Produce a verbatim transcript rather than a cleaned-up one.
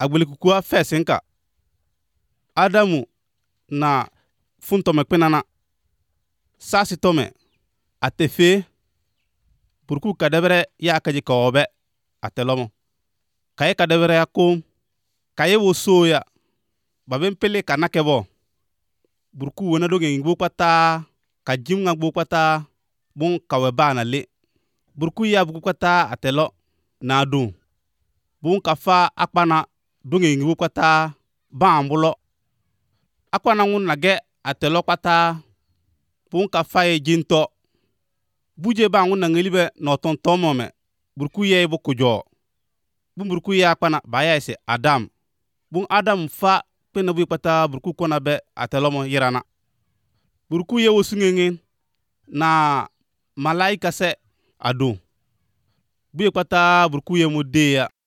agbele kukua fesinka Adamu na fun tome kpenana sasi tome atefe burku kadebere ya kaji kawobe atelomo kaye kadebere ya kom kaye wo soya baben pele kanakebo burku wona doge ngbo pata ka jimnga gbo pata bun kawe bana le burku ya buku pata atelo na dun bun kafa akpana doge ngbo pata ba ambulo akwana ngun nage atelo pata bun kafa e jinto buje ba ngun ngelibe no ton tomome burku ye bo kujo bun burku ya akpana baya ise Adam bun Adam fa pena bu pata burku kona be atelomo yirana burku ye wosungenge na malaika se adu bu pata burku ye mudeya